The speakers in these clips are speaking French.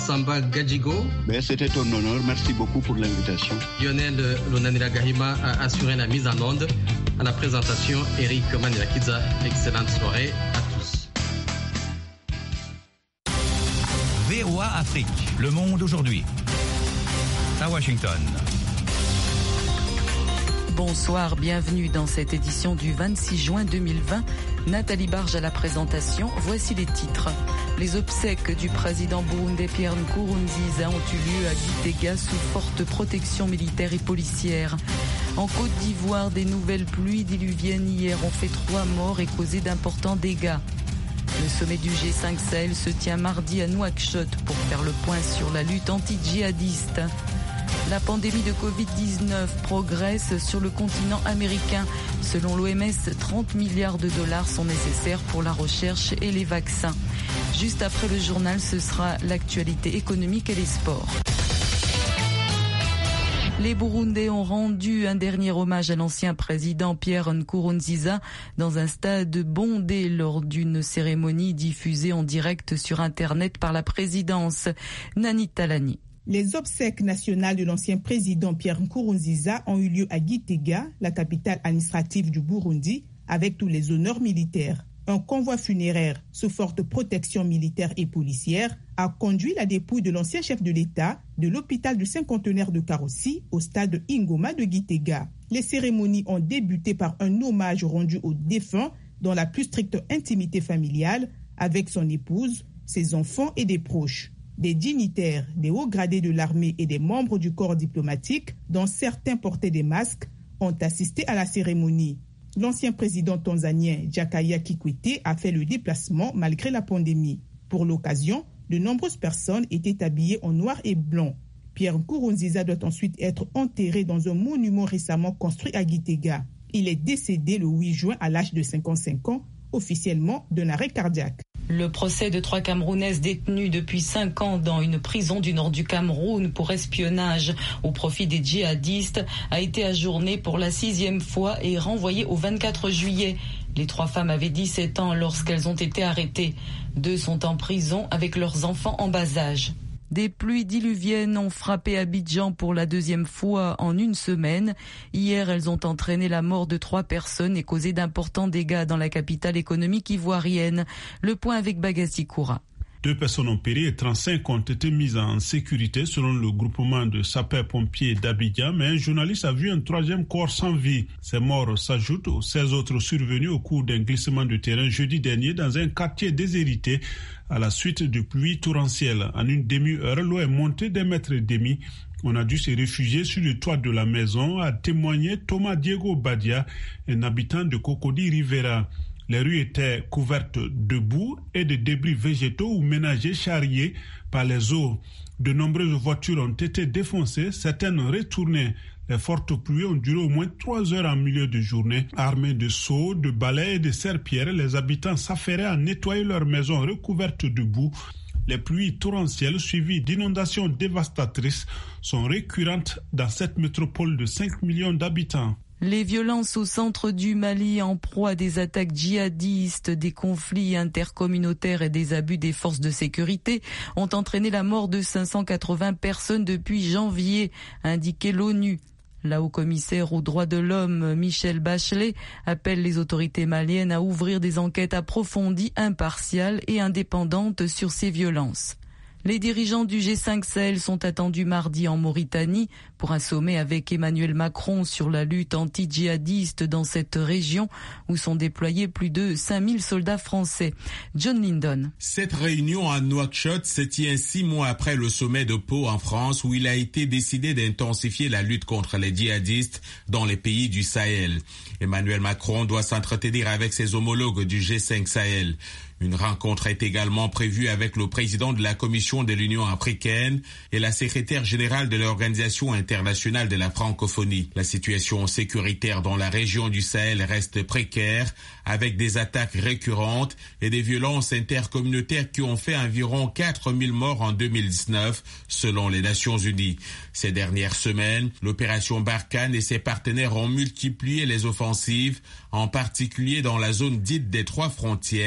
Samba Gadjigo. C'était un honneur, merci beaucoup pour l'invitation. Lionel Lonanila Gahima a assuré la mise en onde. À la présentation, Eric Manilakiza. Excellente soirée à tous. VOA Afrique, le monde aujourd'hui. À Washington. Bonsoir, bienvenue dans cette édition du 26 juin 2020. Nathalie Barge à la présentation, voici les titres. Les obsèques du président burundais Pierre Nkurunziza ont eu lieu à Gitega sous forte protection militaire et policière. En Côte d'Ivoire, des nouvelles pluies diluviennes hier ont fait 3 morts et causé d'importants dégâts. Le sommet du G5 Sahel se tient mardi à Nouakchott pour faire le point sur la lutte anti-djihadiste. La pandémie de Covid-19 progresse sur le continent américain. Selon l'OMS, 30 milliards de dollars sont nécessaires pour la recherche et les vaccins. Juste après le journal, ce sera l'actualité économique et les sports. Les Burundais ont rendu un dernier hommage à l'ancien président Pierre Nkurunziza dans un stade bondé lors d'une cérémonie diffusée en direct sur Internet par la présidence. Nani Talani. Les obsèques nationales de l'ancien président Pierre Nkurunziza ont eu lieu à Gitega, la capitale administrative du Burundi, avec tous les honneurs militaires. Un convoi funéraire sous forte protection militaire et policière a conduit la dépouille de l'ancien chef de l'État de l'hôpital du cinquantenaire de Karossi au stade Ingoma de Gitega. Les cérémonies ont débuté par un hommage rendu au défunt dans la plus stricte intimité familiale avec son épouse, ses enfants et des proches. Des dignitaires, des hauts gradés de l'armée et des membres du corps diplomatique, dont certains portaient des masques, ont assisté à la cérémonie. L'ancien président tanzanien Jakaya Kikwete a fait le déplacement malgré la pandémie. Pour l'occasion, de nombreuses personnes étaient habillées en noir et blanc. Pierre Nkurunziza doit ensuite être enterré dans un monument récemment construit à Gitega. Il est décédé le 8 juin à l'âge de 55 ans, officiellement d'un arrêt cardiaque. Le procès de 3 Camerounaises détenues depuis 5 ans dans une prison du nord du Cameroun pour espionnage au profit des djihadistes a été ajourné pour la 6e fois et renvoyé au 24 juillet. Les 3 femmes avaient 17 ans lorsqu'elles ont été arrêtées. 2 sont en prison avec leurs enfants en bas âge. Des pluies diluviennes ont frappé Abidjan pour la 2e fois en une semaine. Hier, elles ont entraîné la mort de 3 personnes et causé d'importants dégâts dans la capitale économique ivoirienne. Le point avec Bagassi Koura. 2 personnes ont péri et 35 ont été mises en sécurité selon le groupement de sapeurs-pompiers d'Abidjan, mais un journaliste a vu un 3e corps sans vie. Ces morts s'ajoutent aux 16 autres survenus au cours d'un glissement de terrain jeudi dernier dans un quartier déshérité à la suite de pluies torrentielles. En une demi-heure, l'eau est montée d'1,5 mètre. On a dû se réfugier sur le toit de la maison, a témoigné Thomas Diego Badia, un habitant de Cocody Rivera. Les rues étaient couvertes de boue et de débris végétaux ou ménagers charriés par les eaux. De nombreuses voitures ont été défoncées, certaines retournées. Les fortes pluies ont duré au moins 3 heures en milieu de journée. Armés de seaux, de balais et de serpillères, les habitants s'affairaient à nettoyer leurs maisons recouvertes de boue. Les pluies torrentielles suivies d'inondations dévastatrices sont récurrentes dans cette métropole de 5 millions d'habitants. Les violences au centre du Mali en proie à des attaques djihadistes, des conflits intercommunautaires et des abus des forces de sécurité ont entraîné la mort de 580 personnes depuis janvier, a indiqué l'ONU. La haut-commissaire aux droits de l'homme, Michelle Bachelet, appelle les autorités maliennes à ouvrir des enquêtes approfondies, impartiales et indépendantes sur ces violences. Les dirigeants du G5 Sahel sont attendus mardi en Mauritanie pour un sommet avec Emmanuel Macron sur la lutte anti-djihadiste dans cette région où sont déployés plus de 5000 soldats français. John Lindon. Cette réunion à Nouakchott se tient 6 mois après le sommet de Pau en France où il a été décidé d'intensifier la lutte contre les djihadistes dans les pays du Sahel. Emmanuel Macron doit s'entretenir avec ses homologues du G5 Sahel. Une rencontre est également prévue avec le président de la Commission de l'Union africaine et la secrétaire générale de l'Organisation internationale de la francophonie. La situation sécuritaire dans la région du Sahel reste précaire, avec des attaques récurrentes et des violences intercommunautaires qui ont fait environ 4000 morts en 2019, selon les Nations Unies. Ces dernières semaines, l'opération Barkhane et ses partenaires ont multiplié les offensives, en particulier dans la zone dite des 3 frontières,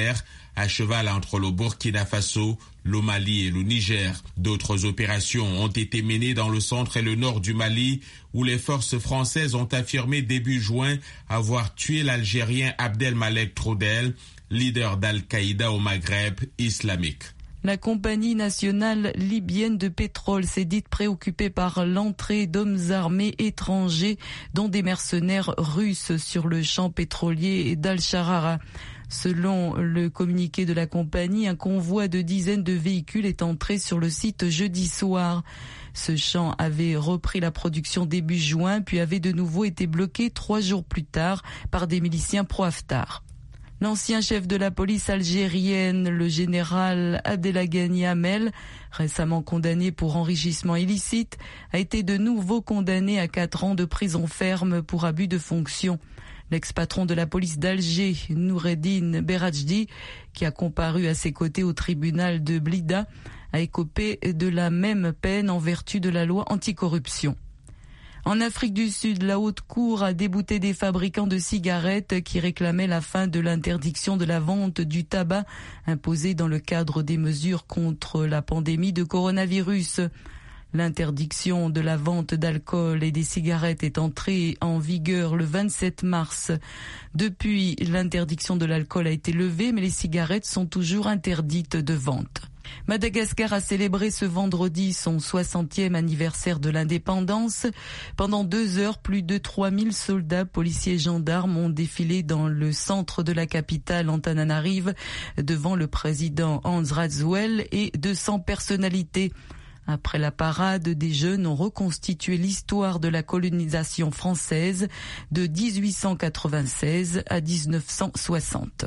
à cheval entre le Burkina Faso, le Mali et le Niger. D'autres opérations ont été menées dans le centre et le nord du Mali, où les forces françaises ont affirmé début juin avoir tué l'Algérien Abdelmalek Troudel, leader d'Al-Qaïda au Maghreb islamique. La compagnie nationale libyenne de pétrole s'est dite préoccupée par l'entrée d'hommes armés étrangers, dont des mercenaires russes, sur le champ pétrolier d'Al-Sharara. Selon le communiqué de la compagnie, un convoi de dizaines de véhicules est entré sur le site jeudi soir. Ce champ avait repris la production début juin, puis avait de nouveau été bloqué 3 jours plus tard par des miliciens pro-Haftar. L'ancien chef de la police algérienne, le général Abdelghani Hamel, récemment condamné pour enrichissement illicite, a été de nouveau condamné à 4 ans de prison ferme pour abus de fonction. L'ex-patron de la police d'Alger, Noureddine Berajdi, qui a comparu à ses côtés au tribunal de Blida, a écopé de la même peine en vertu de la loi anticorruption. En Afrique du Sud, la Haute Cour a débouté des fabricants de cigarettes qui réclamaient la fin de l'interdiction de la vente du tabac imposée dans le cadre des mesures contre la pandémie de coronavirus. L'interdiction de la vente d'alcool et des cigarettes est entrée en vigueur le 27 mars. Depuis, l'interdiction de l'alcool a été levée, mais les cigarettes sont toujours interdites de vente. Madagascar a célébré ce vendredi son 60e anniversaire de l'indépendance. Pendant 2 heures, plus de 3000 soldats, policiers et gendarmes ont défilé dans le centre de la capitale, Antananarive, devant le président Hans Radzouel et 200 personnalités. Après la parade, des jeunes ont reconstitué l'histoire de la colonisation française de 1896 à 1960.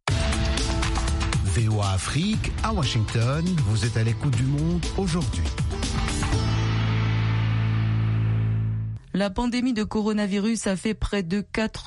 VOA Afrique, à Washington, vous êtes à l'écoute du monde aujourd'hui. La pandémie de coronavirus a fait près de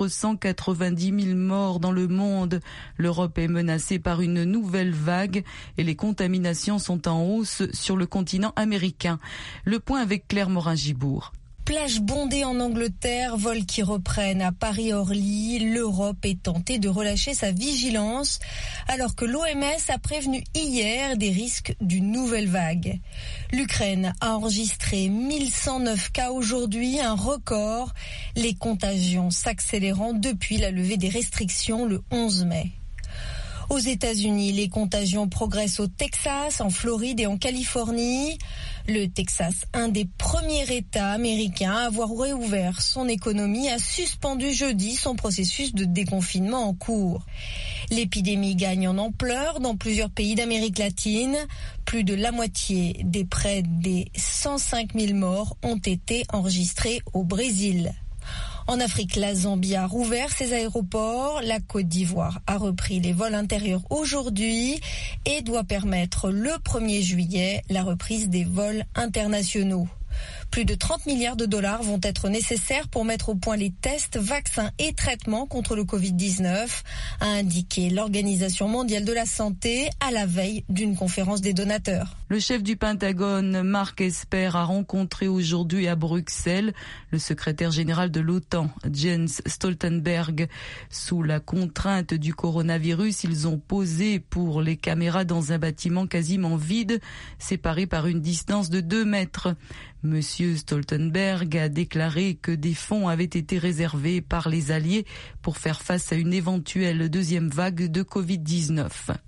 490 000 morts dans le monde. L'Europe est menacée par une nouvelle vague et les contaminations sont en hausse sur le continent américain. Le point avec Claire Morin-Gibourg. Plage bondée en Angleterre, vols qui reprennent à Paris-Orly, l'Europe est tentée de relâcher sa vigilance alors que l'OMS a prévenu hier des risques d'une nouvelle vague. L'Ukraine a enregistré 1109 cas aujourd'hui, un record, les contagions s'accélérant depuis la levée des restrictions le 11 mai. Aux États-Unis, les contagions progressent au Texas, en Floride et en Californie. Le Texas, un des premiers États américains à avoir réouvert son économie, a suspendu jeudi son processus de déconfinement en cours. L'épidémie gagne en ampleur dans plusieurs pays d'Amérique latine. Plus de la moitié des près des 105 000 morts ont été enregistrés au Brésil. En Afrique, la Zambie a rouvert ses aéroports. La Côte d'Ivoire a repris les vols intérieurs aujourd'hui et doit permettre le 1er juillet la reprise des vols internationaux. Plus de 30 milliards de dollars vont être nécessaires pour mettre au point les tests, vaccins et traitements contre le Covid-19, a indiqué l'Organisation mondiale de la santé à la veille d'une conférence des donateurs. Le chef du Pentagone, Mark Esper, a rencontré aujourd'hui à Bruxelles le secrétaire général de l'OTAN, Jens Stoltenberg. Sous la contrainte du coronavirus, ils ont posé pour les caméras dans un bâtiment quasiment vide, séparé par une distance de 2 mètres. Monsieur Stoltenberg a déclaré que des fonds avaient été réservés par les Alliés pour faire face à une éventuelle deuxième vague de Covid-19.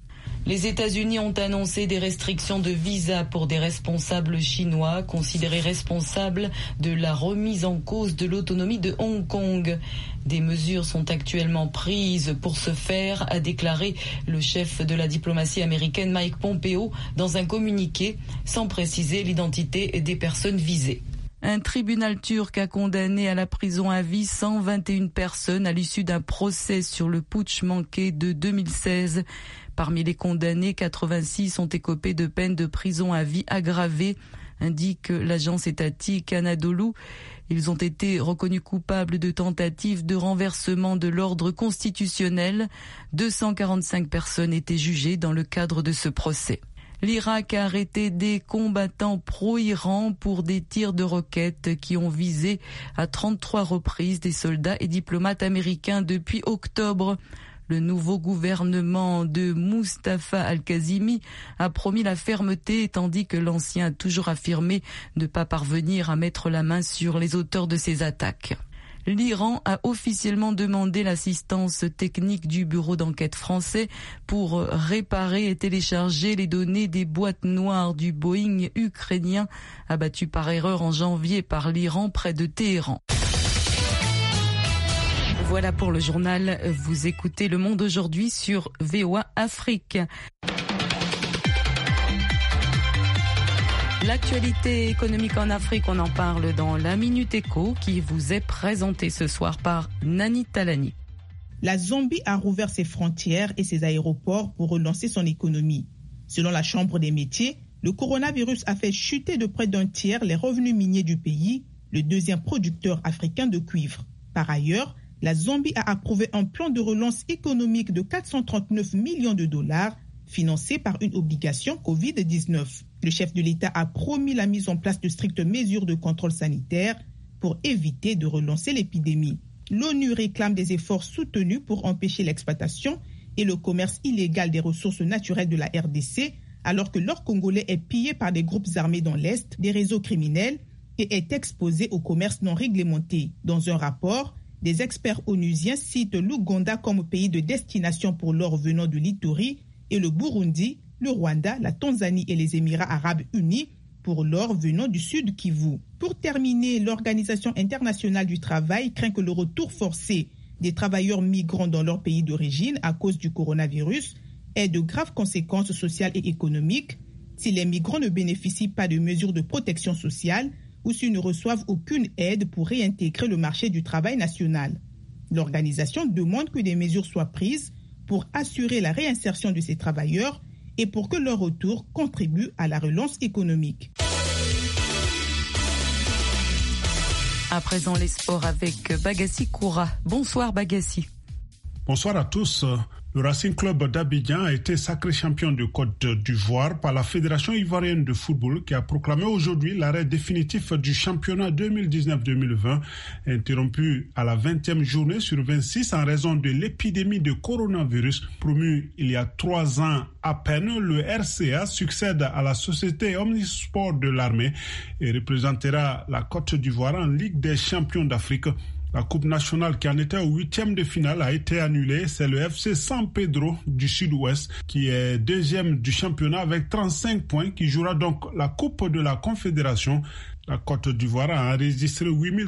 Les États-Unis ont annoncé des restrictions de visa pour des responsables chinois considérés responsables de la remise en cause de l'autonomie de Hong Kong. Des mesures sont actuellement prises pour ce faire, a déclaré le chef de la diplomatie américaine Mike Pompeo dans un communiqué, sans préciser l'identité des personnes visées. Un tribunal turc a condamné à la prison à vie 121 personnes à l'issue d'un procès sur le putsch manqué de 2016. Parmi les condamnés, 86 ont écopé de peines de prison à vie aggravée, indique l'agence étatique Anadolu. Ils ont été reconnus coupables de tentatives de renversement de l'ordre constitutionnel. 245 personnes étaient jugées dans le cadre de ce procès. L'Irak a arrêté des combattants pro-Iran pour des tirs de roquettes qui ont visé à 33 reprises des soldats et diplomates américains depuis octobre. Le nouveau gouvernement de Mustafa Al-Kazimi a promis la fermeté, tandis que l'ancien a toujours affirmé ne pas parvenir à mettre la main sur les auteurs de ces attaques. L'Iran a officiellement demandé l'assistance technique du bureau d'enquête français pour réparer et télécharger les données des boîtes noires du Boeing ukrainien abattu par erreur en janvier par l'Iran près de Téhéran. Voilà pour le journal. Vous écoutez Le Monde aujourd'hui sur VOA Afrique. L'actualité économique en Afrique, on en parle dans la Minute Éco qui vous est présentée ce soir par Nani Talani. La Zambie a rouvert ses frontières et ses aéroports pour relancer son économie. Selon la Chambre des métiers, le coronavirus a fait chuter de près d'un tiers les revenus miniers du pays, le deuxième producteur africain de cuivre. Par ailleurs, la Zambie a approuvé un plan de relance économique de 439 millions de dollars financé par une obligation Covid-19. Le chef de l'État a promis la mise en place de strictes mesures de contrôle sanitaire pour éviter de relancer l'épidémie. L'ONU réclame des efforts soutenus pour empêcher l'exploitation et le commerce illégal des ressources naturelles de la RDC, alors que l'or congolais est pillé par des groupes armés dans l'Est, des réseaux criminels et est exposé au commerce non réglementé. Dans un rapport, des experts onusiens citent l'Ouganda comme pays de destination pour l'or venant de l'Ituri et le Burundi, le Rwanda, la Tanzanie et les Émirats arabes unis pour l'or venant du Sud Kivu. Pour terminer, l'Organisation internationale du travail craint que le retour forcé des travailleurs migrants dans leur pays d'origine à cause du coronavirus ait de graves conséquences sociales et économiques si les migrants ne bénéficient pas de mesures de protection sociale ou s'ils ne reçoivent aucune aide pour réintégrer le marché du travail national. L'organisation demande que des mesures soient prises pour assurer la réinsertion de ces travailleurs et pour que leur retour contribue à la relance économique. À présent, les sports avec Bagassi Koura. Bonsoir Bagassi. Bonsoir à tous. Le Racing Club d'Abidjan a été sacré champion de Côte d'Ivoire par la Fédération ivoirienne de football qui a proclamé aujourd'hui l'arrêt définitif du championnat 2019-2020 interrompu à la 20e journée sur 26 en raison de l'épidémie de coronavirus. Promu il y a 3 ans à peine, le RCA succède à la société Omnisport de l'armée et représentera la Côte d'Ivoire en Ligue des champions d'Afrique. La Coupe nationale qui en était au 8e de finale a été annulée. C'est le FC San Pedro du Sud-Ouest qui est deuxième du championnat avec 35 points qui jouera donc la Coupe de la Confédération. La Côte d'Ivoire a enregistré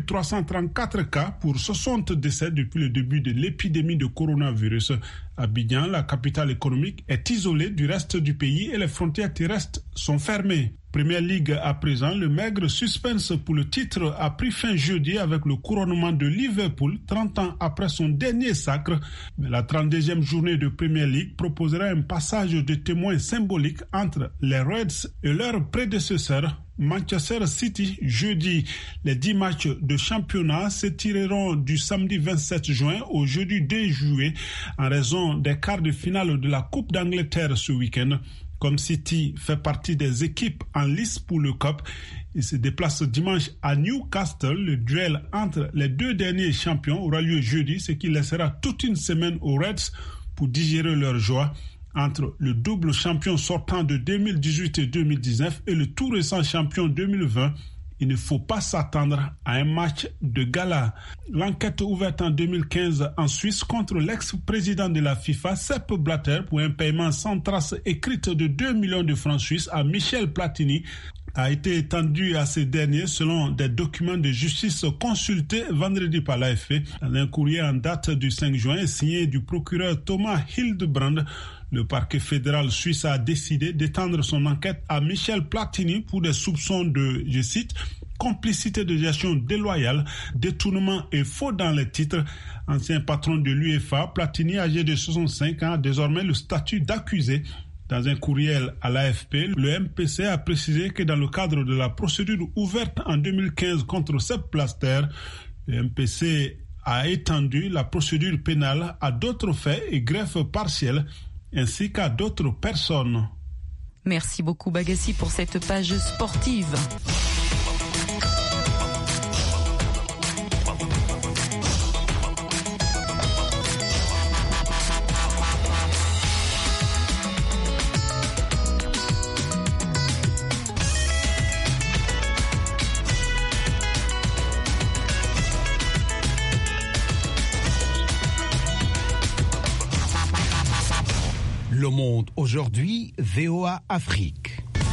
8334 cas pour 60 décès depuis le début de l'épidémie de coronavirus. Abidjan, la capitale économique, est isolée du reste du pays et les frontières terrestres sont fermées. Première Ligue à présent, le maigre suspense pour le titre a pris fin jeudi avec le couronnement de Liverpool 30 ans après son dernier sacre. Mais la 32e journée de Premier League proposera un passage de témoins symbolique entre les Reds et leurs prédécesseurs. Manchester City, jeudi. Les 10 matchs de championnat s'étireront du samedi 27 juin au jeudi 2 juillet en raison des quarts de finale de la Coupe d'Angleterre ce week-end. Comme City fait partie des équipes en lice pour le Cup, il se déplace dimanche à Newcastle. Le duel entre les deux derniers champions aura lieu jeudi, ce qui laissera toute une semaine aux Reds pour digérer leur joie. Entre le double champion sortant de 2018 et 2019 et le tout récent champion 2020, il ne faut pas s'attendre à un match de gala. L'enquête ouverte en 2015 en Suisse contre l'ex-président de la FIFA, Sepp Blatter, pour un paiement sans trace écrite de 2 millions de francs suisses à Michel Platini, a été étendue à ces derniers selon des documents de justice consultés vendredi par l'AFP. Dans un courrier en date du 5 juin signé du procureur Thomas Hildebrand, le parquet fédéral suisse a décidé d'étendre son enquête à Michel Platini pour des soupçons de, je cite, complicité de gestion déloyale, détournement et faux dans les titres. Ancien patron de l'UEFA, Platini, âgé de 65 ans, a désormais le statut d'accusé. Dans un courriel à l'AFP, le MPC a précisé que dans le cadre de la procédure ouverte en 2015 contre Sepp Blatter, le MPC a étendu la procédure pénale à d'autres faits et greffes partielles ainsi qu'à d'autres personnes. Merci beaucoup Bagassi pour cette page sportive. Monde aujourd'hui, VOA Afrique.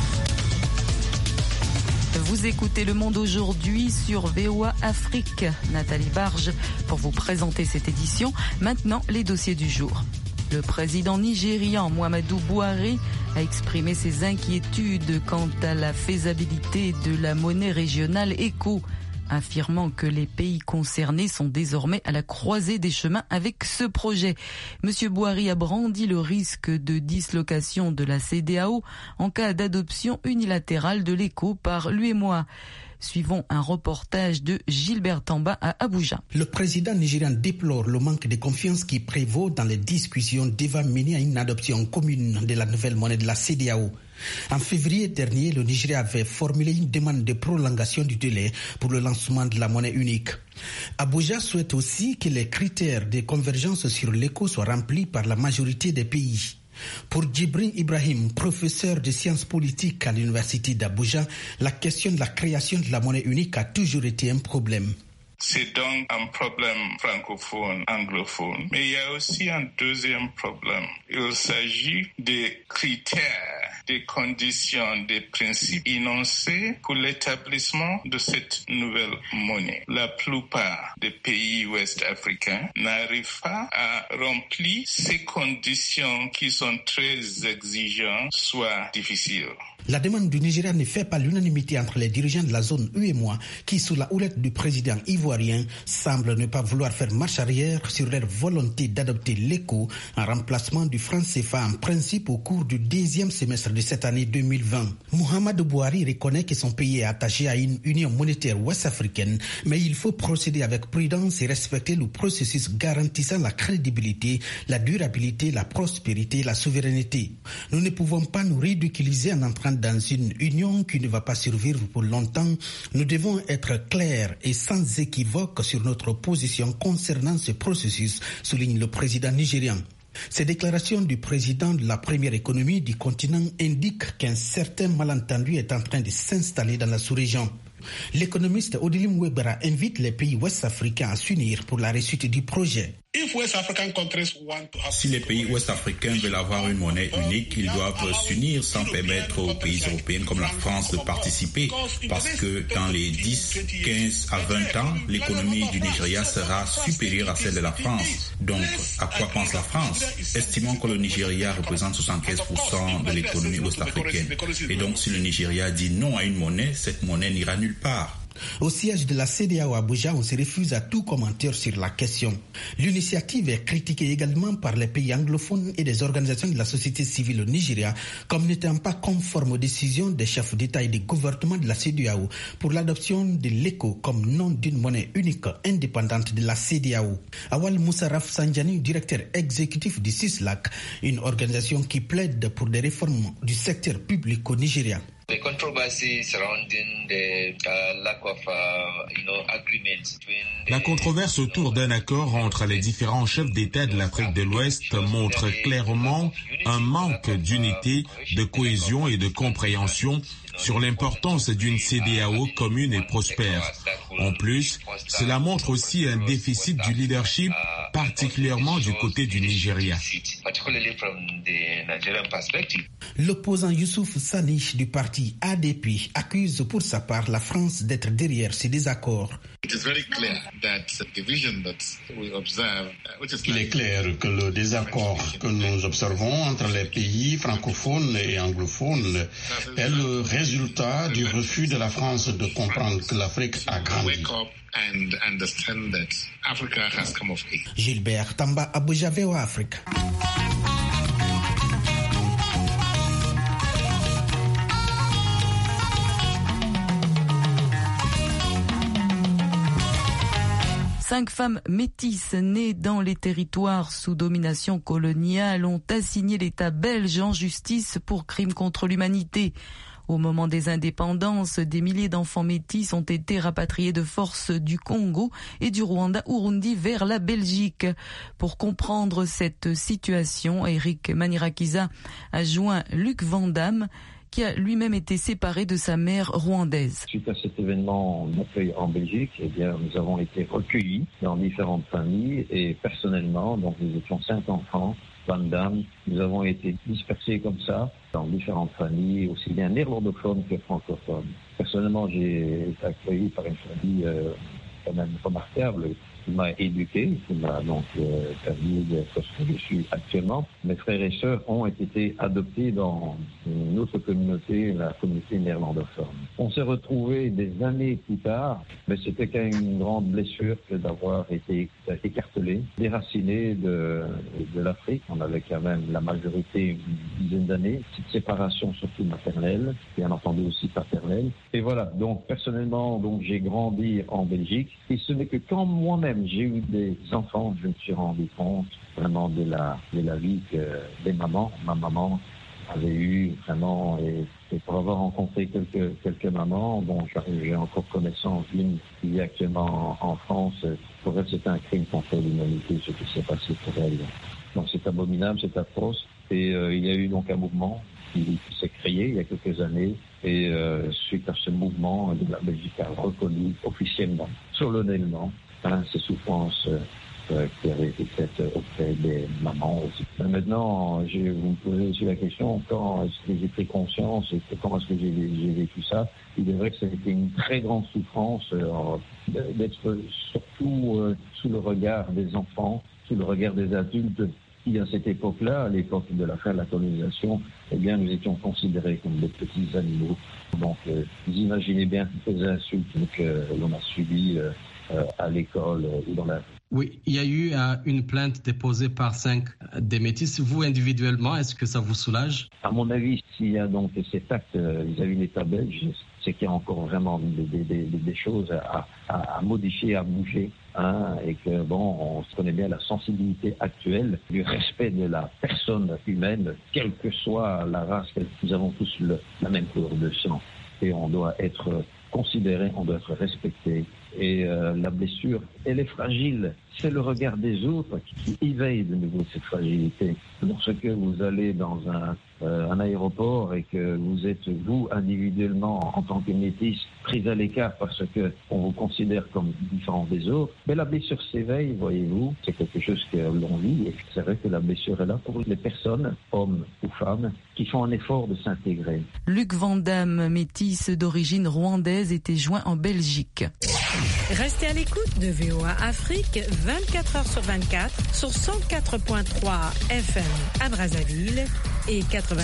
Vous écoutez Le Monde aujourd'hui sur VOA Afrique. Nathalie Barge pour vous présenter cette édition. Maintenant, les dossiers du jour. Le président nigérian Muhammadu Buhari a exprimé ses inquiétudes quant à la faisabilité de la monnaie régionale ECO, affirmant que les pays concernés sont désormais à la croisée des chemins avec ce projet. Monsieur Buhari a brandi le risque de dislocation de la CEDEAO en cas d'adoption unilatérale de l'ECO par l'UEMOA. Suivons un reportage de Gilbert Tamba à Abuja. Le président nigérian déplore le manque de confiance qui prévaut dans les discussions devant mener à une adoption commune de la nouvelle monnaie de la CEDEAO. En février dernier, le Nigeria avait formulé une demande de prolongation du délai pour le lancement de la monnaie unique. Abuja souhaite aussi que les critères de convergence sur l'ECO soient remplis par la majorité des pays. Pour Djibril Ibrahim, professeur de sciences politiques à l'université d'Abuja, la question de la création de la monnaie unique a toujours été un problème. C'est donc un problème francophone, anglophone. Mais il y a aussi un deuxième problème. Il s'agit des critères, des conditions, des principes énoncés pour l'établissement de cette nouvelle monnaie. La plupart des pays ouest-africains n'arrivent pas à remplir ces conditions qui sont très exigeantes, soit difficiles. La demande du Nigeria ne fait pas l'unanimité entre les dirigeants de la zone UEMOA qui, sous la houlette du président ivoirien, semblent ne pas vouloir faire marche arrière sur leur volonté d'adopter l'ECO en remplacement du franc CFA en principe au cours du deuxième semestre de cette année 2020. Muhammadu Buhari reconnaît que son pays est attaché à une union monétaire ouest-africaine, mais il faut procéder avec prudence et respecter le processus garantissant la crédibilité, la durabilité, la prospérité et la souveraineté. Nous ne pouvons pas nous ridiculiser en entrant dans une union qui ne va pas survivre pour longtemps. Nous devons être clairs et sans équivoque sur notre position concernant ce processus, souligne le président nigérian. Ces déclarations du président de la première économie du continent indiquent qu'un certain malentendu est en train de s'installer dans la sous-région. L'économiste Odilim Webera invite les pays ouest-africains à s'unir pour la réussite du projet. Si les pays ouest-africains veulent avoir une monnaie unique, ils doivent s'unir sans permettre aux pays européens comme la France de participer, parce que dans les 10, 15 à 20 ans, l'économie du Nigeria sera supérieure à celle de la France. Donc, à quoi pense la France? Estimons que le Nigeria représente 75% de l'économie ouest-africaine. Et donc, si le Nigeria dit non à une monnaie, cette monnaie n'ira nulle part. Au siège de la CEDEAO à Abuja, on se refuse à tout commentaire sur la question. L'initiative est critiquée également par les pays anglophones et des organisations de la société civile au Nigeria comme n'étant pas conforme aux décisions des chefs d'État et des gouvernements de la CEDEAO pour l'adoption de l'ECO comme nom d'une monnaie unique indépendante de la CEDEAO. Awal Moussaraf Sanjani, directeur exécutif du CISLAC, une organisation qui plaide pour des réformes du secteur public au Nigeria. The controversy surrounding the lack of agreement between La controverse autour d'un accord entre les différents chefs d'État de l'Afrique de l'Ouest montre clairement un manque d'unité, de cohésion et de compréhension sur l'importance d'une CEDEAO commune et prospère. En plus, cela montre aussi un déficit du leadership, particulièrement du côté du Nigeria. L'opposant Youssouf Sani du parti ADP accuse pour sa part la France d'être derrière ces désaccords. Il est clair que le désaccord que nous observons entre les pays francophones et anglophones est le résultat du refus de la France de comprendre que l'Afrique a grandi. Gilbert Tamba, Abuja, VOA Afrique. Cinq femmes métisses nées dans les territoires sous domination coloniale ont assigné l'État belge en justice pour crimes contre l'humanité. Au moment des indépendances, des milliers d'enfants métis ont été rapatriés de force du Congo et du Rwanda-Urundi vers la Belgique. Pour comprendre cette situation, Eric Manirakiza a joint Luc Vandamme, qui a lui-même été séparé de sa mère rwandaise. Suite à cet événement d'accueil en Belgique, nous avons été recueillis dans différentes familles et personnellement, donc nous étions 5 enfants Van Damme. Nous avons été dispersés comme ça dans différentes familles, aussi bien néerlandophones que francophones. Personnellement, j'ai été accueilli par une famille quand même remarquable, qui m'a éduqué, qui m'a donc permis d'être ce que je suis actuellement. Mes frères et sœurs ont été adoptés dans une autre communauté, la communauté néerlandophone. On s'est retrouvés des années plus tard, mais c'était quand même une grande blessure que d'avoir été écartelé, déraciné de l'Afrique. On avait quand même la majorité une dizaine d'années, cette séparation surtout maternelle, bien entendu aussi paternelle. Et voilà, donc personnellement, donc j'ai grandi en Belgique. Et ce n'est que quand moi-même j'ai eu des enfants, je me suis rendu compte vraiment de la vie des mamans. Ma maman avait eu vraiment, et pour avoir rencontré quelques mamans, bon, j'ai encore connaissance d'une qui vit actuellement en France. Pour elle, c'est un crime contre l'humanité, ce qui s'est passé pour elle. Donc c'est abominable, c'est atroce. Et il y a eu donc un mouvement qui s'est créé il y a quelques années. Et suite à ce mouvement, la Belgique a reconnu officiellement, solennellement, ces souffrances qui avaient été faites auprès des mamans aussi. Maintenant, vous me posez aussi la question, quand est-ce que j'ai pris conscience et comment est-ce que j'ai vécu ça? Il est vrai que ça a été une très grande souffrance d'être surtout sous le regard des enfants, sous le regard des adultes, qui à cette époque-là, à l'époque de la fin de la colonisation, eh bien, nous étions considérés comme des petits animaux. Donc, vous imaginez bien toutes les insultes que l'on a subies à l'école ou dans la... Oui, il y a eu une plainte déposée par 5 des métis. Vous, individuellement, est-ce que ça vous soulage? À mon avis, s'il y a donc cet acte vis-à-vis de l'État belge, c'est qu'il y a encore vraiment des choses à modifier, à bouger. Et que, bon, on se connaît bien la sensibilité actuelle du respect de la personne humaine, quelle que soit la race. Nous avons tous la même couleur de sang. Et on doit être considéré, on doit être respecté. Et la blessure, elle est fragile. C'est le regard des autres qui éveille de nouveau cette fragilité. Lorsque vous allez dans un aéroport et que vous êtes, vous, individuellement, en tant que métis, pris à l'écart parce qu'on vous considère comme différent des autres, mais la blessure s'éveille, voyez-vous. C'est quelque chose que l'on vit et c'est vrai que la blessure est là pour les personnes, hommes ou femmes, qui font un effort de s'intégrer. Luc Van Damme, métis d'origine rwandaise, était joint en Belgique. Restez à l'écoute de VOA Afrique 24 heures sur 24 sur 104.3 FM à Brazzaville et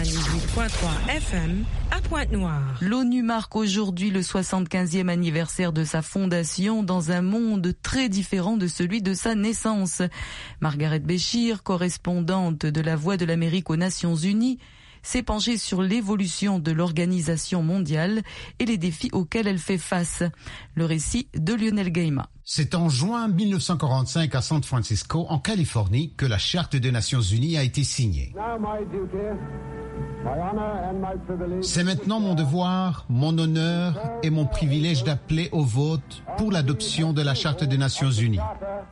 98.3 FM à Pointe-Noire. L'ONU marque aujourd'hui le 75e anniversaire de sa fondation dans un monde très différent de celui de sa naissance. Margaret Béchir, correspondante de La Voix de l'Amérique aux Nations Unies, s'est penchée sur l'évolution de l'organisation mondiale et les défis auxquels elle fait face. Le récit de Lionel Gaima. C'est en juin 1945 à San Francisco, en Californie, que la Charte des Nations Unies a été signée. C'est maintenant mon devoir, mon honneur et mon privilège d'appeler au vote pour l'adoption de la Charte des Nations Unies.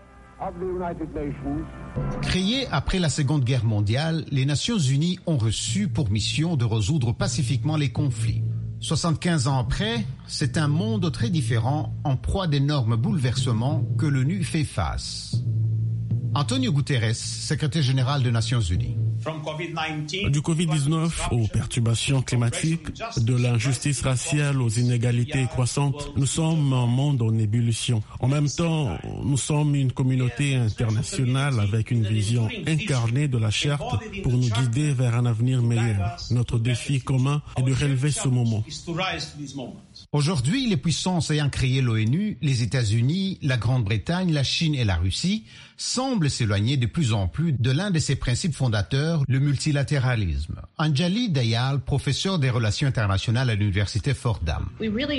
Créées après la Seconde Guerre mondiale, les Nations Unies ont reçu pour mission de résoudre pacifiquement les conflits. 75 ans après, c'est un monde très différent, en proie d'énormes bouleversements que l'ONU fait face. Antonio Guterres, secrétaire général des Nations Unies. Du Covid-19 aux perturbations climatiques, de l'injustice raciale aux inégalités croissantes, nous sommes un monde en ébullition. En même temps, nous sommes une communauté internationale avec une vision incarnée de la Charte pour nous guider vers un avenir meilleur. Notre défi commun est de relever ce moment. Aujourd'hui, les puissances ayant créé l'ONU, les États-Unis, la Grande-Bretagne, la Chine et la Russie, semblent s'éloigner de plus en plus de l'un de ses principes fondateurs, le multilatéralisme. Anjali Dayal, professeur des relations internationales à l'université Fordham.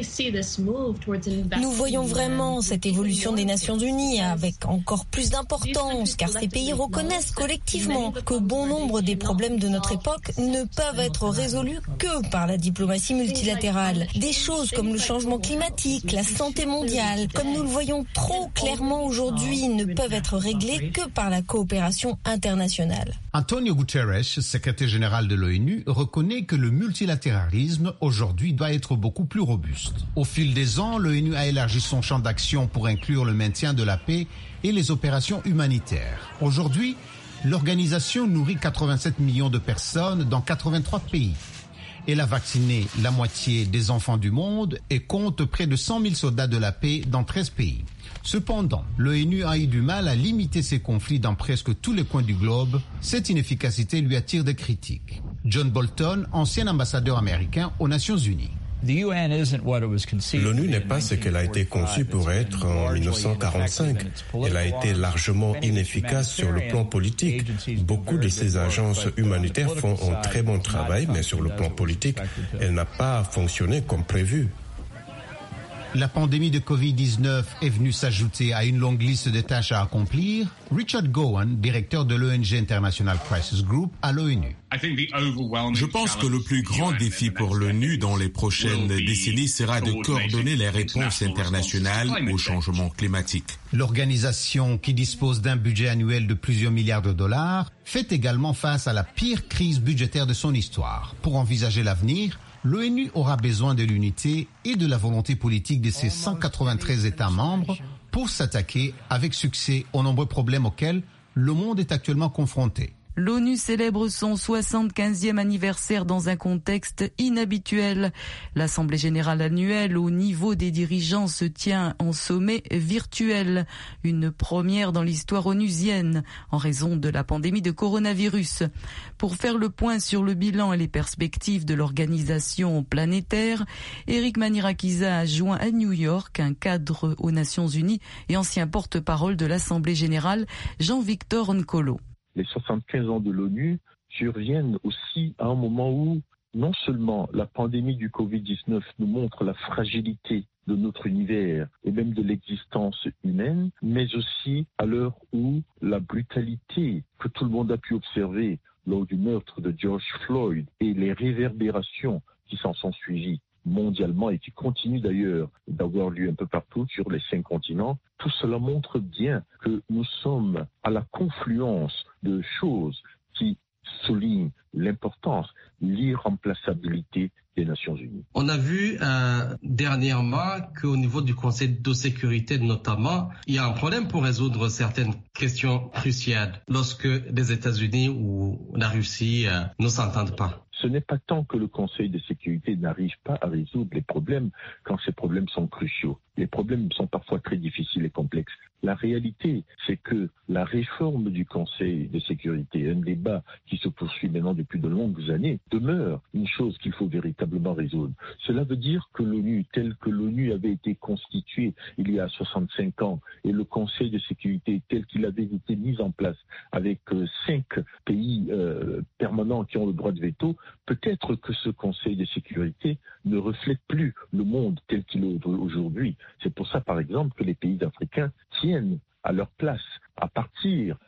Nous voyons vraiment cette évolution des Nations Unies avec encore plus d'importance, car ces pays reconnaissent collectivement que bon nombre des problèmes de notre époque ne peuvent être résolus que par la diplomatie multilatérale. Des choses comme le changement climatique, la santé mondiale, comme nous le voyons trop clairement aujourd'hui, ne peuvent être réglées que par la coopération internationale. Antonio Guterres, secrétaire général de l'ONU, reconnaît que le multilatéralisme aujourd'hui doit être beaucoup plus robuste. Au fil des ans, l'ONU a élargi son champ d'action pour inclure le maintien de la paix et les opérations humanitaires. Aujourd'hui, L'organisation nourrit 87 millions de personnes dans 83 pays. Elle a vacciné la moitié des enfants du monde et compte près de 100 000 soldats de la paix dans 13 pays. Cependant, l'ONU a eu du mal à limiter ses conflits dans presque tous les coins du globe. Cette inefficacité lui attire des critiques. John Bolton, ancien ambassadeur américain aux Nations Unies. L'ONU n'est pas ce qu'elle a été conçue pour être en 1945. Elle a été largement inefficace sur le plan politique. Beaucoup de ces agences humanitaires font un très bon travail, mais sur le plan politique, elle n'a pas fonctionné comme prévu. La pandémie de Covid-19 est venue s'ajouter à une longue liste de tâches à accomplir. Richard Gowan, directeur de l'ONG International Crisis Group à l'ONU. Je pense que le plus grand défi pour l'ONU dans les prochaines décennies sera de coordonner les réponses internationales au changement climatique. L'organisation, qui dispose d'un budget annuel de plusieurs milliards de dollars, fait également face à la pire crise budgétaire de son histoire. Pour envisager l'avenir, l'ONU aura besoin de l'unité et de la volonté politique de ses 193 États membres pour s'attaquer avec succès aux nombreux problèmes auxquels le monde est actuellement confronté. L'ONU célèbre son 75e anniversaire dans un contexte inhabituel. L'Assemblée générale annuelle au niveau des dirigeants se tient en sommet virtuel. Une première dans l'histoire onusienne en raison de la pandémie de coronavirus. Pour faire le point sur le bilan et les perspectives de l'organisation planétaire, Eric Manirakiza a joint à New York un cadre aux Nations Unies et ancien porte-parole de l'Assemblée générale, Jean-Victor Nkolo. Les 75 ans de l'ONU surviennent aussi à un moment où non seulement la pandémie du Covid-19 nous montre la fragilité de notre univers et même de l'existence humaine, mais aussi à l'heure où la brutalité que tout le monde a pu observer lors du meurtre de George Floyd et les réverbérations qui s'en sont suivies mondialement et qui continuent d'ailleurs d'avoir lieu un peu partout sur les 5 continents, tout cela montre bien que nous sommes à la confluence de choses qui soulignent l'importance, l'irremplaçabilité des Nations Unies. On a vu dernièrement qu'au niveau du Conseil de sécurité notamment, il y a un problème pour résoudre certaines questions cruciales lorsque les États-Unis ou la Russie ne s'entendent pas. Ce n'est pas tant que le Conseil de sécurité n'arrive pas à résoudre les problèmes quand ces problèmes sont cruciaux. Les problèmes sont parfois très difficiles et complexes. La réalité, c'est que la réforme du Conseil de sécurité, un débat qui se poursuit maintenant depuis de longues années, demeure une chose qu'il faut véritablement résoudre. Cela veut dire que l'ONU, telle que l'ONU avait été constituée il y a 65 ans, et le Conseil de sécurité tel qu'il avait été mis en place avec 5 pays permanents qui ont le droit de veto, peut-être que ce Conseil de sécurité ne reflète plus le monde tel qu'il est aujourd'hui. C'est pour ça, par exemple, que les pays africains tiennent à leur place à partir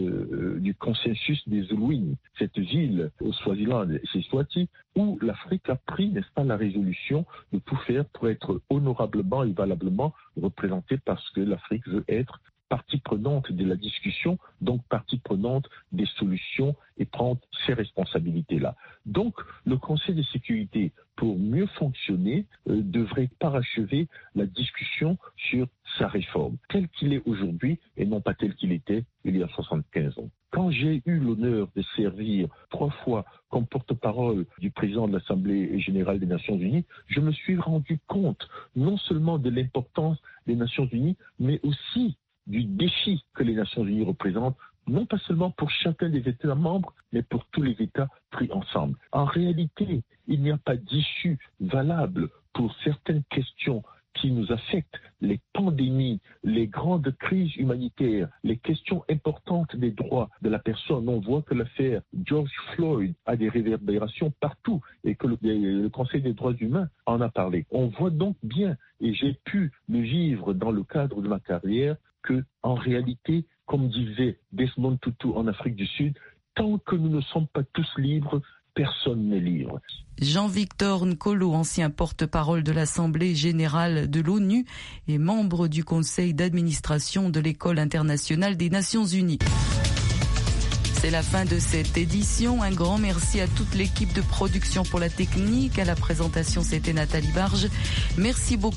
du consensus des Zulwini, cette ville au Swaziland, c'est Swati, où l'Afrique a pris, n'est-ce pas, la résolution de tout faire pour être honorablement et valablement représentée parce que l'Afrique veut être partie prenante de la discussion, donc partie prenante des solutions et prendre ses responsabilités-là. Donc, le Conseil de sécurité, pour mieux fonctionner, devrait parachever la discussion sur sa réforme, tel qu'il est aujourd'hui et non pas tel qu'il était il y a 75 ans. Quand j'ai eu l'honneur de servir 3 fois comme porte-parole du président de l'Assemblée générale des Nations Unies, je me suis rendu compte non seulement de l'importance des Nations Unies, mais aussi du défi que les Nations Unies représentent, non pas seulement pour chacun des États membres, mais pour tous les États pris ensemble. En réalité, il n'y a pas d'issue valable pour certaines questions qui nous affectent, les pandémies, les grandes crises humanitaires, les questions importantes des droits de la personne. On voit que l'affaire George Floyd a des réverbérations partout et que le Conseil des droits humains en a parlé. On voit donc bien, et j'ai pu le vivre dans le cadre de ma carrière, que, en réalité, comme disait Desmond Tutu en Afrique du Sud, tant que nous ne sommes pas tous libres, personne n'est libre. Jean-Victor Nkolo, ancien porte-parole de l'Assemblée générale de l'ONU et membre du conseil d'administration de l'École internationale des Nations Unies. C'est la fin de cette édition. Un grand merci à toute l'équipe de production pour la technique. À la présentation, c'était Nathalie Barge. Merci beaucoup.